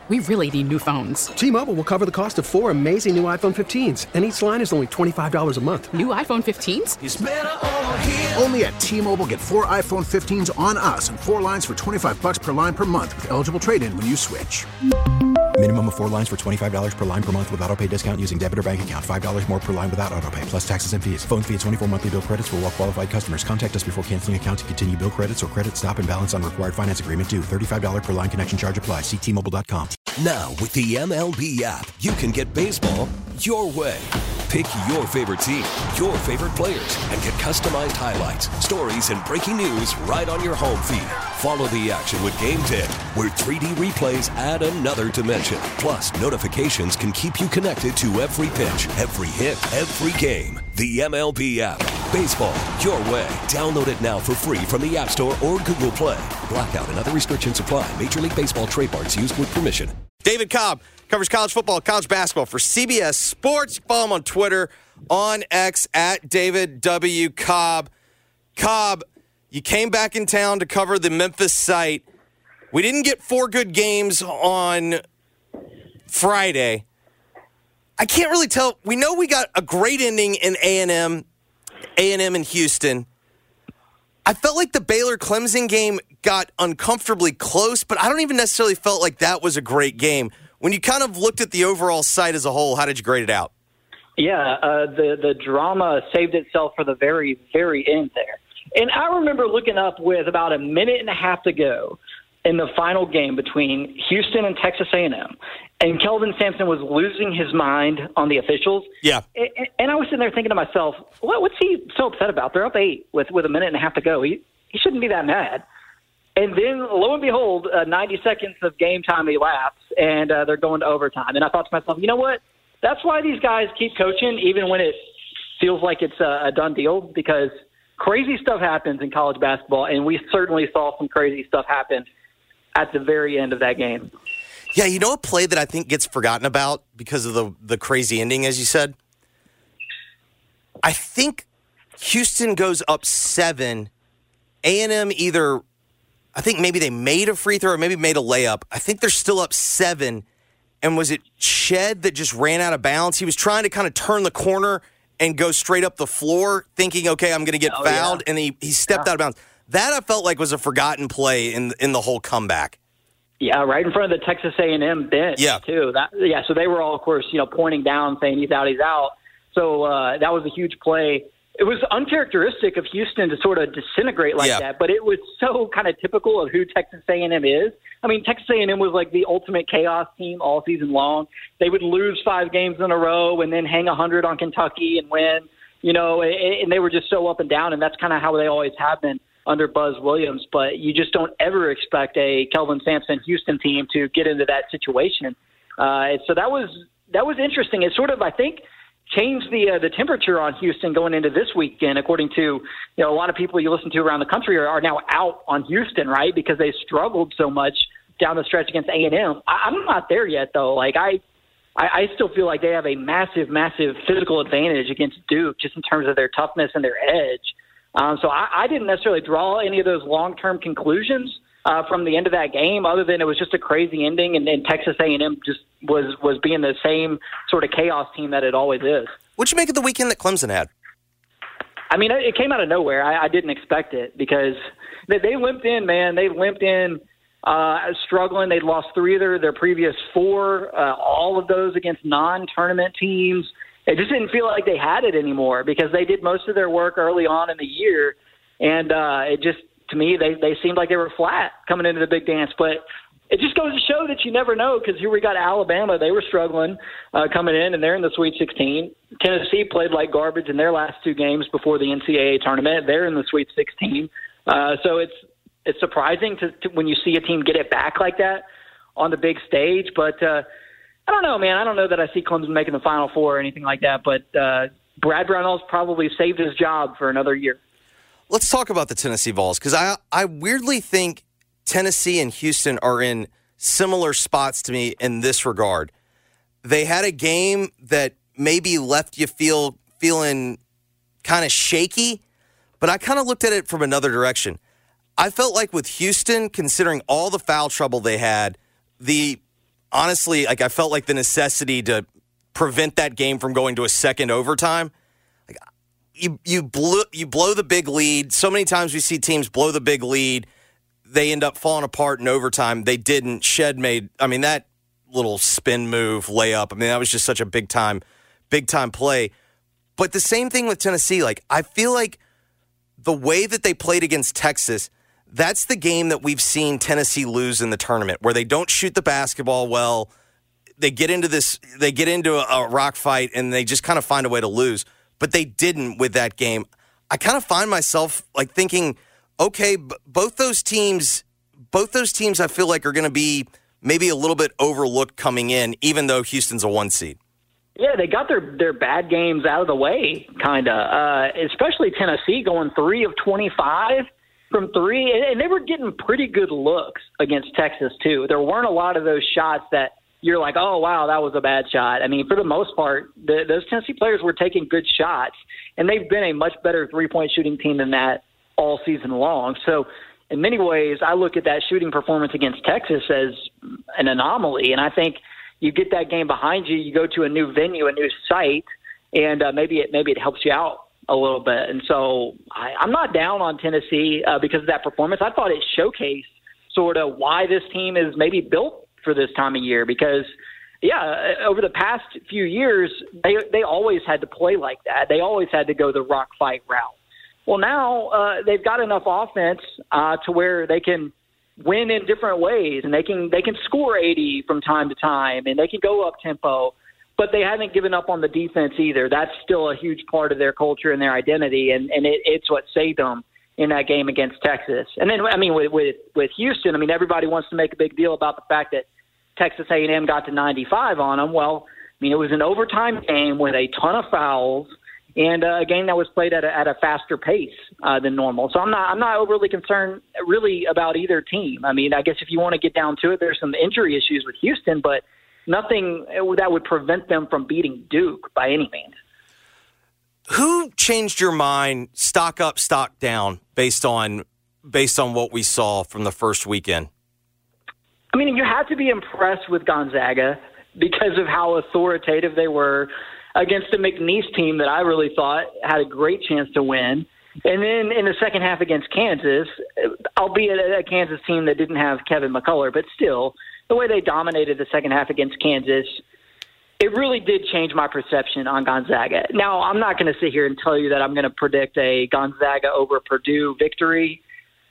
We really need new phones. T-Mobile will cover the cost of 4 amazing new iPhone 15s, and each line is only $25 a month. New iPhone 15s? It's better over here. Only at T-Mobile, get 4 iPhone 15s on us and 4 lines for $25 per line per month with eligible trade-in when you switch. Minimum of 4 lines for $25 per line per month with autopay discount using debit or bank account. $5 more per line without autopay, plus taxes and fees. Phone fee at 24 monthly bill credits for well-qualified customers. Contact us before canceling account to continue bill credits or credit stop and balance on required finance agreement due. $35 per line connection charge applies. See T-Mobile.com. Now, with the MLB app, you can get baseball your way. Pick your favorite team, your favorite players, and get customized highlights, stories, and breaking news right on your home feed. Follow the action with Game Day, where 3D replays add another dimension. Plus, notifications can keep you connected to every pitch, every hit, every game. The MLB app. Baseball your way. Download it now for free from the App Store or Google Play. Blackout and other restrictions apply. Major League Baseball trademarks used with permission. David Cobb covers college football, college basketball for CBS Sports. You can follow him on Twitter, on X, at David W. Cobb. Cobb, you came back in town to cover the Memphis site. We didn't get 4 good games on Friday. I can't really tell. We know we got a great ending in A&M in Houston. I felt like the Baylor-Clemson game got uncomfortably close, but I don't even necessarily felt like that was a great game. When you kind of looked at the overall site as a whole, how did you grade it out? Yeah, the drama saved itself for the very, very end there. And I remember looking up with about a minute and a half to go in the final game between Houston and Texas A&M, and Kelvin Sampson was losing his mind on the officials. Yeah. And I was sitting there thinking to myself, what's he so upset about? They're up 8 with a minute and a half to go. He shouldn't be that mad. And then, lo and behold, 90 seconds of game time elapsed, and they're going to overtime. And I thought to myself, you know what? That's why these guys keep coaching, even when it feels like it's a done deal, because crazy stuff happens in college basketball, and we certainly saw some crazy stuff happen at the very end of that game. Yeah, you know a play that I think gets forgotten about because of the crazy ending, as you said? I think Houston goes up 7. A&M either, I think maybe they made a free throw or maybe made a layup. I think they're still up 7. And was it Shed that just ran out of bounds? He was trying to kind of turn the corner and go straight up the floor, thinking, okay, I'm going to get fouled, and he stepped out of bounds. That I felt like was a forgotten play in the whole comeback. Yeah, right in front of the Texas A&M bench, too. So they were all, of course, pointing down, saying he's out. So that was a huge play. It was uncharacteristic of Houston to sort of disintegrate like that, but it was so kind of typical of who Texas A&M is. I mean, Texas A&M was like the ultimate chaos team all season long. They would lose 5 games in a row and then hang 100 on Kentucky and win, and they were just so up and down, and that's kind of how they always have been under Buzz Williams. But you just don't ever expect a Kelvin Sampson Houston team to get into that situation. So that was interesting. It sort of, I think, changed the temperature on Houston going into this weekend, according to a lot of people you listen to around the country are now out on Houston, right, because they struggled so much down the stretch against A&M. I'm not there yet, though. Like I still feel like they have a massive, massive physical advantage against Duke just in terms of their toughness and their edge. So I didn't necessarily draw any of those long-term conclusions from the end of that game, other than it was just a crazy ending, and Texas A&M just was being the same sort of chaos team that it always is. What'd you make of the weekend that Clemson had? I mean, it came out of nowhere. I didn't expect it because they limped in, man. They limped in struggling. They'd lost 3 of their previous 4, all of those against non-tournament teams. It just didn't feel like they had it anymore because they did most of their work early on in the year, and it just, to me, they seemed like they were flat coming into the big dance. But it just goes to show that you never know, because here we got Alabama. They were struggling coming in, and they're in the Sweet 16. Tennessee played like garbage in their last 2 games before the NCAA tournament. They're in the Sweet 16. So it's surprising to when you see a team get it back like that on the big stage. But I don't know, man. I don't know that I see Clemson making the Final Four or anything like that. But Brad Brownell's probably saved his job for another year. Let's talk about the Tennessee Vols, because I weirdly think Tennessee and Houston are in similar spots to me in this regard. They had a game that maybe left you feeling kind of shaky, but I kind of looked at it from another direction. I felt like with Houston, considering all the foul trouble they had, the honestly, like I felt like the necessity to prevent that game from going to a second overtime. Like you blow the big lead. So many times we see teams blow the big lead. They end up falling apart in overtime. They didn't. Shed made, that little spin move, layup. That was just such a big time play. But the same thing with Tennessee. Like, I feel like the way that they played against Texas, that's the game that we've seen Tennessee lose in the tournament, where they don't shoot the basketball well. They get into a rock fight, and they just kind of find a way to lose. But they didn't with that game. I kind of find myself like thinking, okay, both those teams I feel like are going to be maybe a little bit overlooked coming in, even though Houston's a 1 seed. Yeah, they got their bad games out of the way, kind of, especially Tennessee going 3 of 25 from 3, and they were getting pretty good looks against Texas, too. There weren't a lot of those shots that you're like, oh, wow, that was a bad shot. For the most part, those Tennessee players were taking good shots, and they've been a much better three-point shooting team than that all season long. So in many ways, I look at that shooting performance against Texas as an anomaly, and I think you get that game behind you, you go to a new venue, a new site, and maybe it helps you out a little bit. And so I'm not down on Tennessee because of that performance. I thought it showcased sort of why this team is maybe built for this time of year because, over the past few years, they always had to play like that. They always had to go the rock fight route. Well, now they've got enough offense to where they can win in different ways, and they can score 80 from time to time, and they can go up tempo, but they haven't given up on the defense either. That's still a huge part of their culture and their identity, and it's what saved them in that game against Texas. And then, with Houston, everybody wants to make a big deal about the fact that Texas A&M got to 95 on them. Well, it was an overtime game with a ton of fouls, and a game that was played at a faster pace than normal. So I'm not overly concerned really about either team. I guess if you want to get down to it, there's some injury issues with Houston, but nothing that would prevent them from beating Duke by any means. Who changed your mind, stock up, stock down, based on what we saw from the first weekend? You had to be impressed with Gonzaga because of how authoritative they were against a McNeese team that I really thought had a great chance to win. And then in the second half against Kansas, albeit a Kansas team that didn't have Kevin McCullough, but still, the way they dominated the second half against Kansas, it really did change my perception on Gonzaga. Now, I'm not going to sit here and tell you that I'm going to predict a Gonzaga over Purdue victory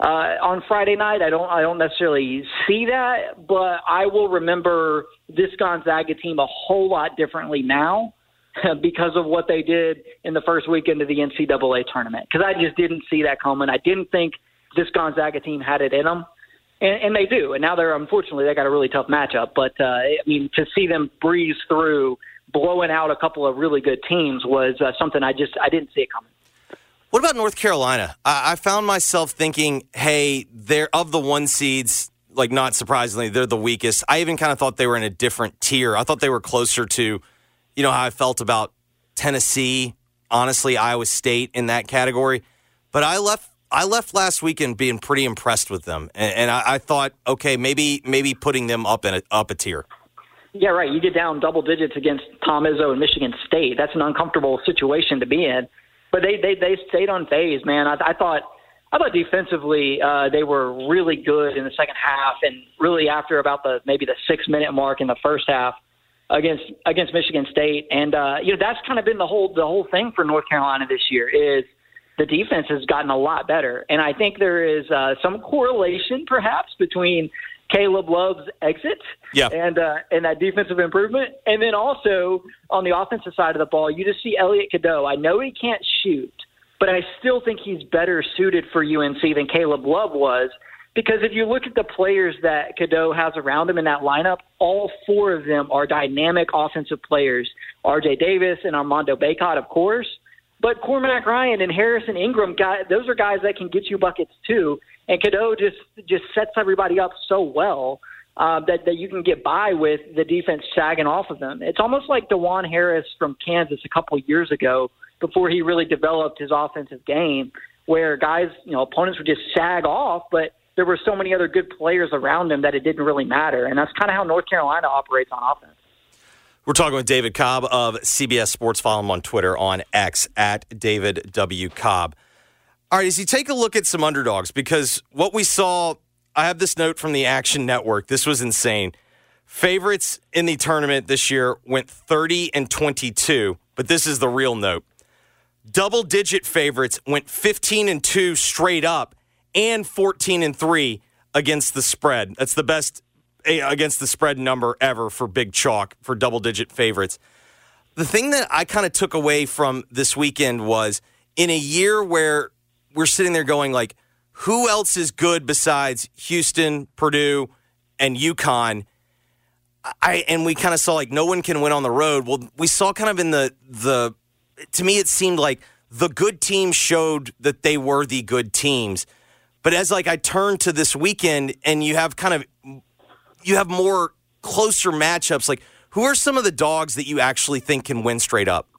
on Friday night. I don't necessarily see that, but I will remember this Gonzaga team a whole lot differently now because of what they did in the first weekend of the NCAA tournament. Because I just didn't see that coming. I didn't think this Gonzaga team had it in them. And they do. And now unfortunately, they got a really tough matchup. But, to see them breeze through blowing out a couple of really good teams was something I didn't see it coming. What about North Carolina? I found myself thinking, hey, they're of the 1 seeds, like not surprisingly, they're the weakest. I even kind of thought they were in a different tier. I thought they were closer to, how I felt about Tennessee, honestly, Iowa State in that category. But I left last weekend being pretty impressed with them, and I thought, okay, maybe putting them up a tier. Yeah, right. You get down double digits against Tom Izzo and Michigan State. That's an uncomfortable situation to be in. But they stayed unfazed, man. I thought defensively they were really good in the second half, and really after about maybe the 6-minute mark in the first half against Michigan State. And that's kind of been the whole thing for North Carolina this year is the defense has gotten a lot better. And I think there is some correlation perhaps between Caleb Love's exit and that defensive improvement. And then also on the offensive side of the ball, you just see Elliot Cadeau. I know he can't shoot, but I still think he's better suited for UNC than Caleb Love was, because if you look at the players that Cadeau has around him in that lineup, all 4 of them are dynamic offensive players. R.J. Davis and Armando Bacot, of course, but Cormac Ryan and Harrison Ingram, those are guys that can get you buckets too. And Cadeau just sets everybody up so well that you can get by with the defense sagging off of them. It's almost like DeJuan Harris from Kansas a couple of years ago before he really developed his offensive game, where guys, opponents would just sag off, but there were so many other good players around him that it didn't really matter. And that's kind of how North Carolina operates on offense. We're talking with David Cobb of CBS Sports. Follow him on Twitter, on X, at David W. Cobb. All right, as you take a look at some underdogs, because what we saw, I have this note from the Action Network. This was insane. Favorites in the tournament this year went 30-22, but this is the real note. Double-digit favorites went 15-2 straight up and 14-3 against the spread. That's the best against the spread number ever for Big Chalk for double-digit favorites. The thing that I kind of took away from this weekend was, in a year where we're sitting there going, like, who else is good besides Houston, Purdue, and UConn? And we kind of saw, like, no one can win on the road. Well, we saw kind of in the to me, it seemed like the good teams showed that they were the good teams. But as, like, I turned to this weekend and you have more closer matchups, like, who are some of the dogs that you actually think can win straight up?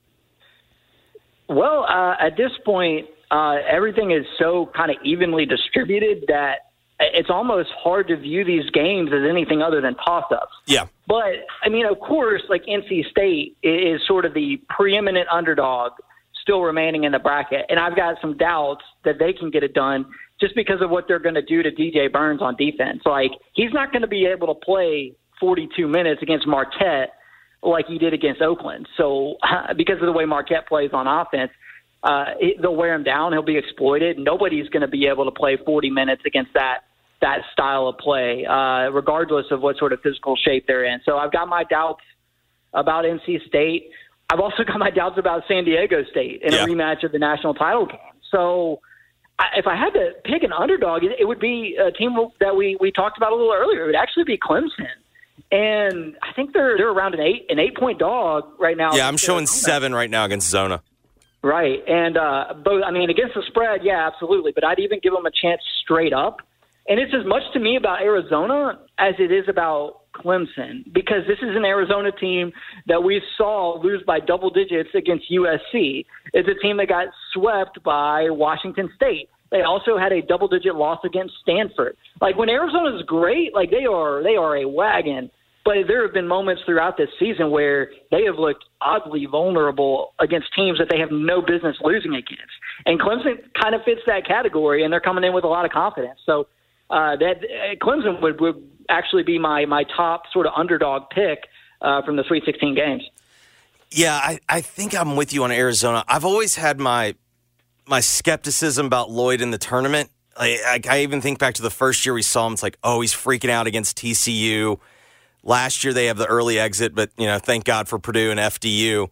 Well, at this point, everything is so kind of evenly distributed that it's almost hard to view these games as anything other than toss-ups. Yeah. But, I mean, of course, like, NC State is sort of the preeminent underdog still remaining in the bracket. And I've got some doubts that they can get it done just because of what they're going to do to DJ Burns on defense. Like, he's not going to be able to play 42 minutes against Marquette like he did against Oakland. So because of the way Marquette plays on offense, they'll wear him down. He'll be exploited. Nobody's going to be able to play 40 minutes against that style of play, regardless of what sort of physical shape they're in. So I've got my doubts about NC State. I've also got my doubts about San Diego State in a rematch of the national title game. So if I had to pick an underdog, it would be a team that we talked about a little earlier. It would actually be Clemson. And I think they're around an 8-point dog right now. Yeah, I'm showing 7 right now against Zona. Right. And both, I mean, against the spread, yeah, absolutely. But I'd even give them a chance straight up. And it's as much to me about Arizona as it is about Clemson, because this is an Arizona team that we saw lose by double digits against USC. It's a team that got swept by Washington State. They also had a double-digit loss against Stanford. Like, when Arizona's great, like, they are a wagon. But there have been moments throughout this season where they have looked oddly vulnerable against teams that they have no business losing against. And Clemson kind of fits that category, and they're coming in with a lot of confidence. So Clemson would actually be my top sort of underdog pick from the Sweet 16 games. Yeah, I think I'm with you on Arizona. I've always had my skepticism about Lloyd in the tournament. I even think back to the first year we saw him. It's like, oh, he's freaking out against TCU. Last year they have the early exit, but thank God for Purdue and FDU.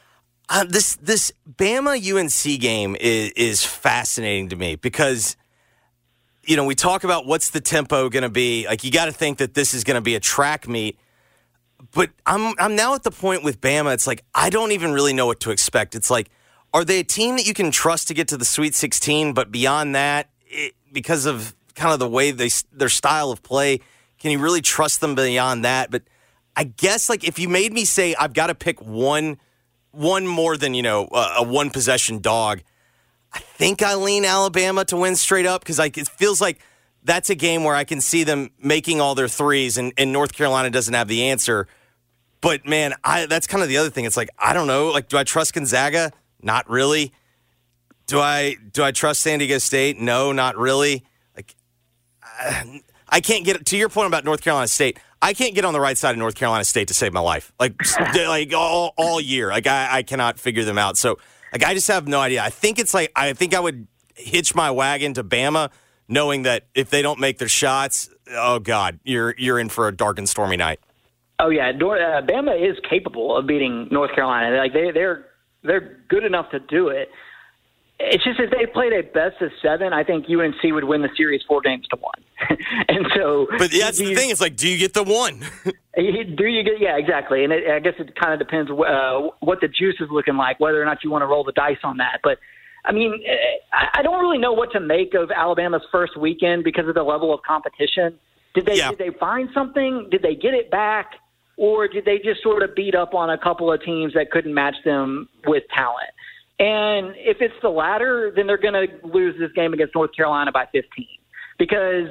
This Bama UNC game is fascinating to me because we talk about what's the tempo going to be. Like, you got to think that this is going to be a track meet. But I'm now at the point with Bama. It's like I don't even really know what to expect. It's like, are they a team that you can trust to get to the Sweet 16? But beyond that, because of kind of the way their style of play, can you really trust them beyond that? But I guess, like, if you made me say I've got to pick one more than a one possession dog, I think I lean Alabama to win straight up because it feels like that's a game where I can see them making all their threes and North Carolina doesn't have the answer. But, man, that's kind of the other thing. It's like, I don't know. Like, do I trust Gonzaga? Not really. Do I trust San Diego State? No, not really. Like, I can't get to your point about North Carolina State. I can't get on the right side of North Carolina State to save my life. Like all year. Like, I cannot figure them out. So, like, I just have no idea. I think I would hitch my wagon to Bama, knowing that if they don't make their shots, oh God, you're in for a dark and stormy night. Oh yeah, Bama is capable of beating North Carolina. Like they're good enough to do it. It's just if they played a best of 7, I think UNC would win the series 4-1. And so, but that's the thing. It's like, do you get the one? Do you get? Yeah, exactly. And I guess it kind of depends what the juice is looking like, whether or not you want to roll the dice on that. But I mean, I don't really know what to make of Alabama's first weekend because of the level of competition. Did they find something? Did they get it back? Or did they just sort of beat up on a couple of teams that couldn't match them with talent? And if it's the latter, then they're going to lose this game against North Carolina by 15. Because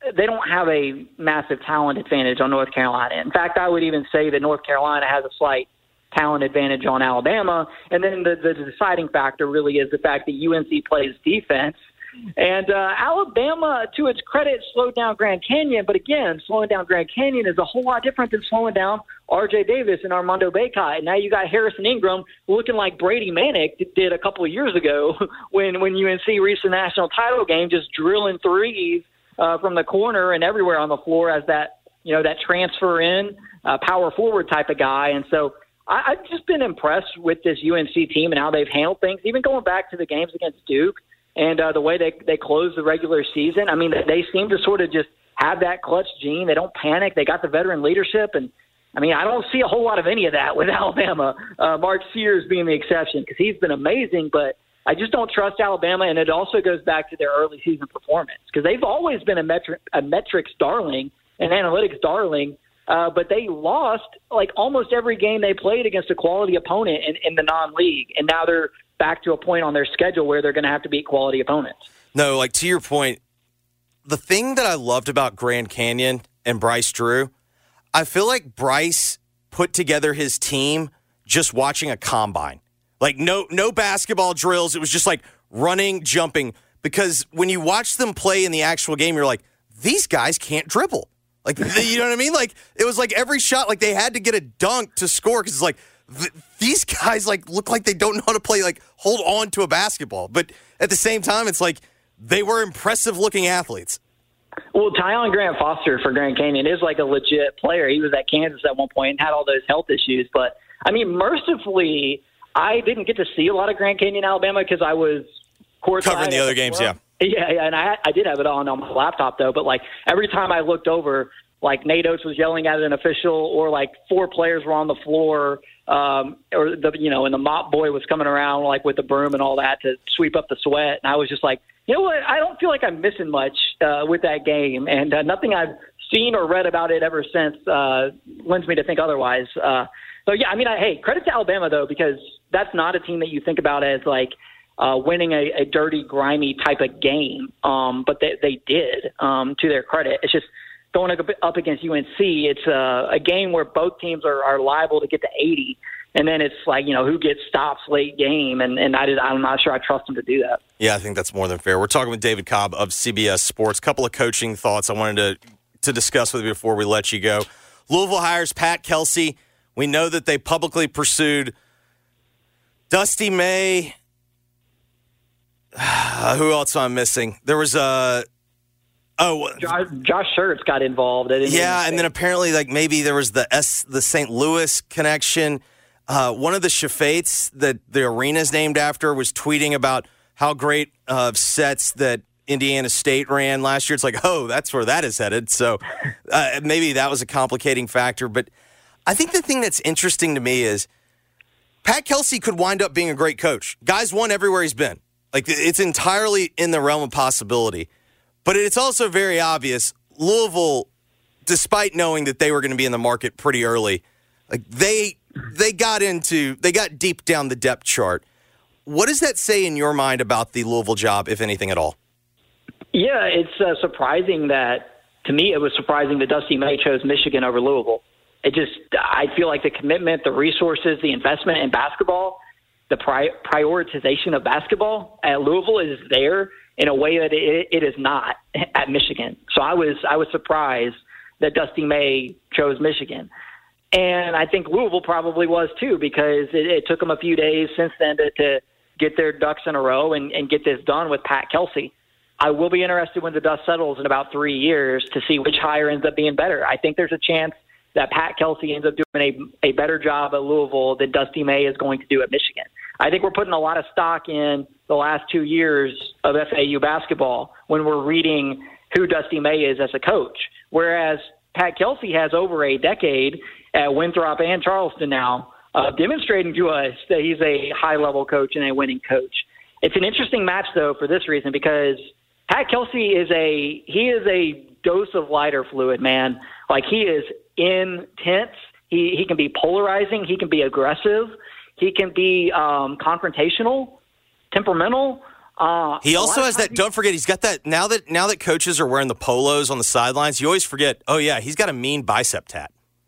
they don't have a massive talent advantage on North Carolina. In fact, I would even say that North Carolina has a slight talent advantage on Alabama. And then the deciding factor really is the fact that UNC plays defense. And Alabama, to its credit, slowed down Grand Canyon. But again, slowing down Grand Canyon is a whole lot different than slowing down R.J. Davis and Armando Bacot. And now you got Harrison Ingram looking like Brady Manick did a couple of years ago when UNC reached the national title game, just drilling threes from the corner and everywhere on the floor as that transfer in power forward type of guy. And so I've just been impressed with this UNC team and how they've handled things, even going back to the games against Duke. And the way they close the regular season, I mean, they seem to sort of just have that clutch gene. They don't panic. They got the veteran leadership. And, I mean, I don't see a whole lot of any of that with Alabama, Mark Sears being the exception because he's been amazing. But I just don't trust Alabama, and it also goes back to their early season performance because they've always been a metrics darling, an analytics darling, but they lost like almost every game they played against a quality opponent in the non-league, and now they're back to a point on their schedule where they're going to have to beat quality opponents. No, like to your point, the thing that I loved about Grand Canyon and Bryce Drew, I feel like Bryce put together his team just watching a combine. Like no basketball drills. It was just like running, jumping. Because when you watch them play in the actual game, you're like, these guys can't dribble. Like, you know what I mean? Like, it was like every shot, like they had to get a dunk to score because it's like, these guys like look like they don't know how to play, like hold on to a basketball. But at the same time, it's like they were impressive looking athletes. Well, Tyon Grant Foster for Grand Canyon is like a legit player. He was at Kansas at one point and had all those health issues. But I mean, mercifully, I didn't get to see a lot of Grand Canyon, Alabama because I was covering the other games. Yeah. Yeah, and I did have it on my laptop though. But like every time I looked over, like Nate Oates was yelling at an official, or like four players were on the floor, and the mop boy was coming around like with the broom and all that to sweep up the sweat. And I was just like, you know what? I don't feel like I'm missing much with that game, and nothing I've seen or read about it ever since lends me to think otherwise. So yeah, I mean, hey, credit to Alabama though, because that's not a team that you think about as like winning a dirty, grimy type of game, but they did to their credit. It's just going up against UNC, it's a game where both teams are liable to get to 80, and then it's like, who gets stops late game, and I'm not sure I trust them to do that. Yeah, I think that's more than fair. We're talking with David Cobb of CBS Sports. Couple of coaching thoughts I wanted to discuss with you before we let you go. Louisville hires Pat Kelsey. We know that they publicly pursued Dusty May. Who else am I missing? There was Josh Schertz got involved. Yeah, and then apparently, like maybe there was the St. Louis connection. One of the Chafates that the arena is named after was tweeting about how great sets that Indiana State ran last year. It's like, oh, that's where that is headed. So maybe that was a complicating factor. But I think the thing that's interesting to me is Pat Kelsey could wind up being a great coach. Guy's won everywhere he's been. Like, it's entirely in the realm of possibility. But it's also very obvious, Louisville, despite knowing that they were going to be in the market pretty early, like they got deep down the depth chart. What does that say in your mind about the Louisville job, if anything at all? Yeah, it's surprising to me, it was surprising that Dusty May chose Michigan over Louisville. I feel like the commitment, the resources, the investment in basketball, the prioritization of basketball at Louisville is there in a way that it is not at Michigan. So I was surprised that Dusty May chose Michigan. And I think Louisville probably was too, because it took them a few days since then to get their ducks in a row and get this done with Pat Kelsey. I will be interested when the dust settles in about 3 years to see which hire ends up being better. I think there's a chance that Pat Kelsey ends up doing a better job at Louisville than Dusty May is going to do at Michigan. I think we're putting a lot of stock in the last 2 years of FAU basketball when we're reading who Dusty May is as a coach, whereas Pat Kelsey has over a decade at Winthrop and Charleston now, demonstrating to us that he's a high-level coach and a winning coach. It's an interesting match, though, for this reason, because Pat Kelsey is a dose of lighter fluid, man. Like, he is intense. He can be polarizing. He can be aggressive. He can be confrontational, temperamental. He also has that. Don't forget, he's got that. Now that coaches are wearing the polos on the sidelines, you always forget. Oh yeah, he's got a mean bicep tat.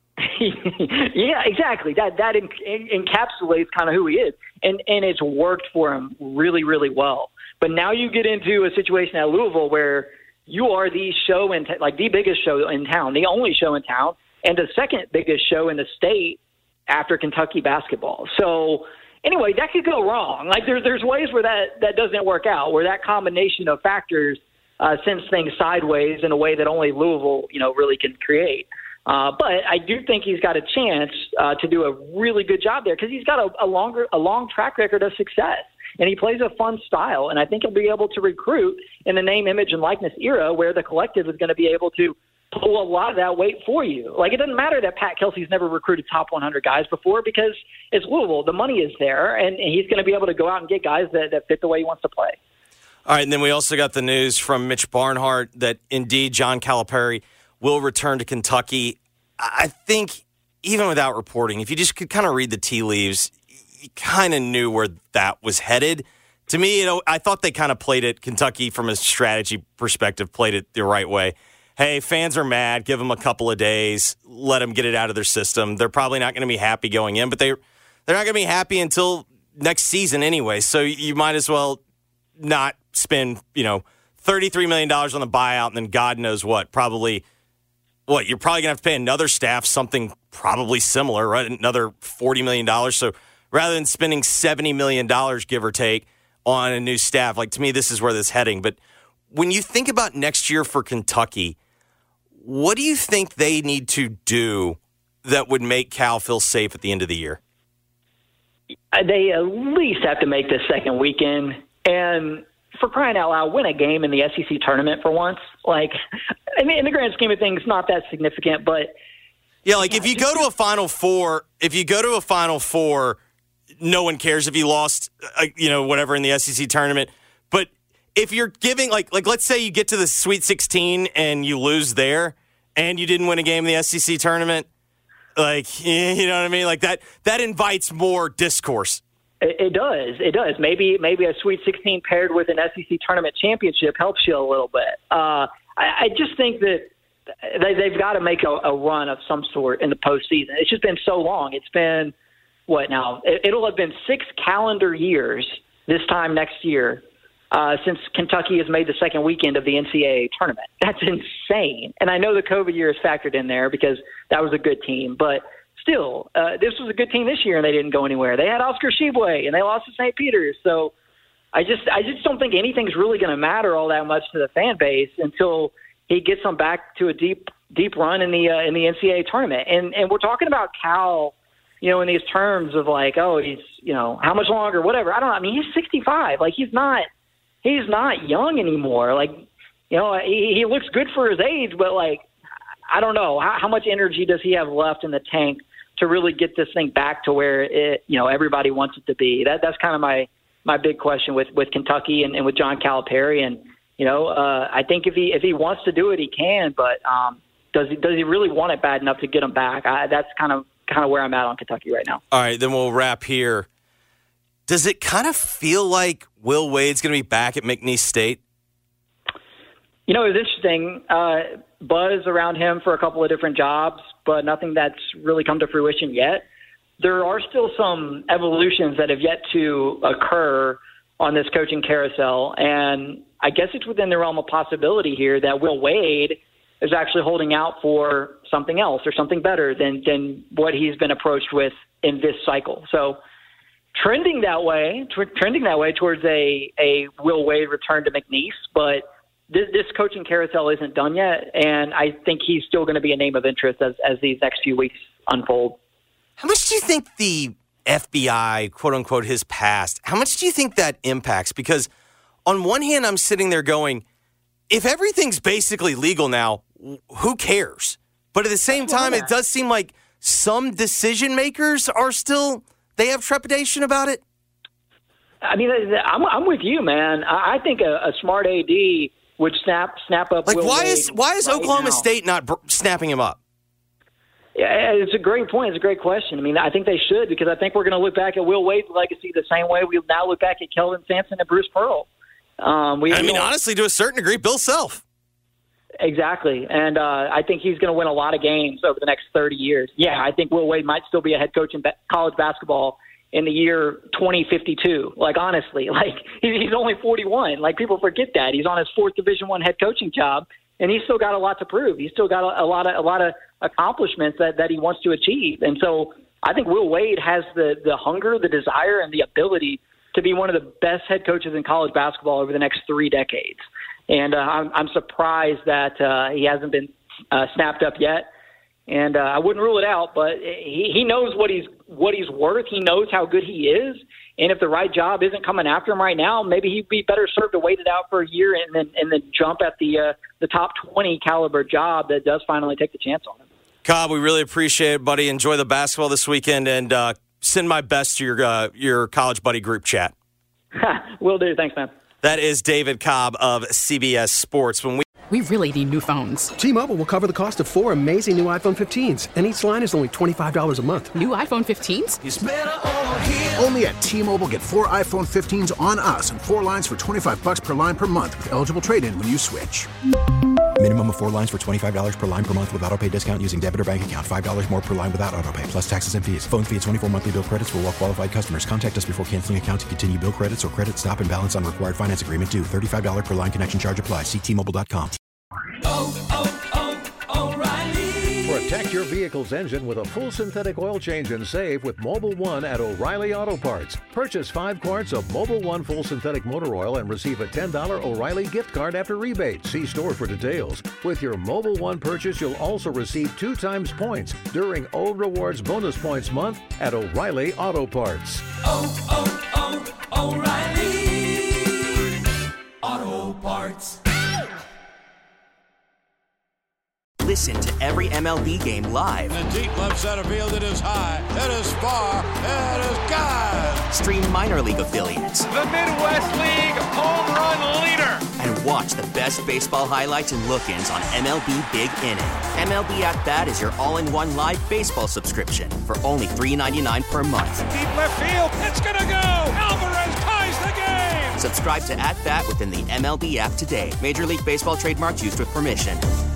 Yeah, exactly. That encapsulates kind of who he is, and it's worked for him really, really well. But now you get into a situation at Louisville where you are the show the biggest show in town, the only show in town, and the second biggest show in the state after Kentucky basketball. So anyway, that could go wrong. Like there's ways where that doesn't work out, where that combination of factors sends things sideways in a way that only Louisville, really can create. But I do think he's got a chance to do a really good job there because he's got a long track record of success, and he plays a fun style. And I think he'll be able to recruit in the name, image, and likeness era where the collective is going to be able to pull a lot of that weight for you. Like, it doesn't matter that Pat Kelsey's never recruited top 100 guys before because it's Louisville. The money is there, and he's going to be able to go out and get guys that fit the way he wants to play. All right, and then we also got the news from Mitch Barnhart that indeed John Calipari will return to Kentucky. I think even without reporting, if you just could kind of read the tea leaves, you kind of knew where that was headed. To me, I thought they kind of played it, Kentucky from a strategy perspective, played it the right way. Hey, fans are mad. Give them a couple of days. Let them get it out of their system. They're probably not going to be happy going in, but they're not going to be happy until next season anyway. So you might as well not spend, $33 million on the buyout and then God knows what. You're probably going to have to pay another staff something probably similar, right? Another $40 million. So rather than spending $70 million, give or take, on a new staff, to me, this is where this is heading. But when you think about next year for Kentucky, what do you think they need to do that would make Cal feel safe at the end of the year? They at least have to make this second weekend. And for crying out loud, win a game in the SEC tournament for once. In the grand scheme of things, not that significant, but yeah, if you go to a Final Four, no one cares if you lost, whatever in the SEC tournament. But if you're giving, let's say you get to the Sweet 16 and you lose there, and you didn't win a game in the SEC tournament, you know what I mean? That invites more discourse. It does. Maybe a Sweet 16 paired with an SEC tournament championship helps you a little bit. I just think that they've got to make a run of some sort in the postseason. It's just been so long. It's been, what now? It'll have been 6 calendar years this time next year since Kentucky has made the second weekend of the NCAA tournament. That's insane. And I know the COVID year is factored in there because that was a good team, but still, this was a good team this year, and they didn't go anywhere. They had Oscar Tshiebwe, and they lost to St. Peter's. So I just don't think anything's really going to matter all that much to the fan base until he gets them back to a deep run in the NCAA tournament. And we're talking about Cal, in these terms of he's how much longer, whatever. I don't know. I mean, he's 65. He's not young anymore. He looks good for his age, but I don't know how much energy does he have left in the tank to really get this thing back to where it, everybody wants it to be. That's kind of my big question with Kentucky and with John Calipari. And, I think if he wants to do it, he can, but does he really want it bad enough to get him back? That's kind of where I'm at on Kentucky right now. All right, then we'll wrap here. Does it kind of feel like Will Wade's going to be back at McNeese State? It was interesting. Buzz around him for a couple of different jobs, but nothing that's really come to fruition yet. There are still some evolutions that have yet to occur on this coaching carousel, and I guess it's within the realm of possibility here that Will Wade is actually holding out for something else or something better than what he's been approached with in this cycle. So trending that way towards a Will Wade return to McNeese, but this coaching carousel isn't done yet, and I think he's still going to be a name of interest as these next few weeks unfold. How much do you think the FBI, quote-unquote, his past, how much do you think that impacts? Because on one hand, I'm sitting there going, if everything's basically legal now, who cares? But at the same time, it does seem like some decision makers are still, they have trepidation about it. I mean, I'm with you, man. I think a smart AD would snap up. Will why Wade is Oklahoma State not snapping him up? Yeah, it's a great point. It's a great question. I mean, I think they should, because I think we're going to look back at Will Wade's legacy the same way we now look back at Kelvin Sampson and Bruce Pearl. Honestly, to a certain degree, Bill Self. Exactly. And I think he's going to win a lot of games over the next 30 years. Yeah, I think Will Wade might still be a head coach in college basketball in the year 2052. Like, honestly, he's only 41. Like, people forget that. He's on his 4th Division I head coaching job, and he's still got a lot to prove. He's still got a lot of accomplishments that he wants to achieve. And so I think Will Wade has the hunger, the desire, and the ability to be one of the best head coaches in college basketball over the next 3 decades. And I'm surprised that he hasn't been snapped up yet. And I wouldn't rule it out, but he knows what he's worth. He knows how good he is. And if the right job isn't coming after him right now, maybe he'd be better served to wait it out for a year and then jump at the top 20 caliber job that does finally take the chance on him. Cobb, we really appreciate it, buddy. Enjoy the basketball this weekend, and send my best to your college buddy group chat. Will do. Thanks, man. That is David Cobb of CBS Sports. We really need new phones. T-Mobile will cover the cost of 4 amazing new iPhone 15s, and each line is only $25 a month. New iPhone 15s? It's better over here. Only at T-Mobile, get 4 iPhone 15s on us and 4 lines for $25 per line per month with eligible trade-in when you switch. Minimum of 4 lines for $25 per line per month with autopay discount using debit or bank account. $5 more per line without autopay, plus taxes and fees. Phone fee at 24 monthly bill credits for well-qualified customers. Contact us before canceling account to continue bill credits or credit stop and balance on required finance agreement due. $35 per line connection charge applies. See T-Mobile.com. O'Reilly. Protect your vehicle's engine with a full synthetic oil change and save with Mobil 1 at O'Reilly Auto Parts. Purchase 5 quarts of Mobil 1 full synthetic motor oil and receive a $10 O'Reilly gift card after rebate. See store for details. With your Mobil 1 purchase, you'll also receive 2 times points during O Rewards Bonus Points Month at O'Reilly Auto Parts. O'Reilly Auto Parts. Listen to every MLB game live. In the deep left center field, it is high, it is far, it is gone. Stream minor league affiliates. The Midwest League home run leader. And watch the best baseball highlights and look-ins on MLB Big Inning. MLB At Bat is your all-in-one live baseball subscription for only $3.99 per month. Deep left field, it's gonna go. Alvarez ties the game. Subscribe to At Bat within the MLB app today. Major League Baseball trademarks used with permission.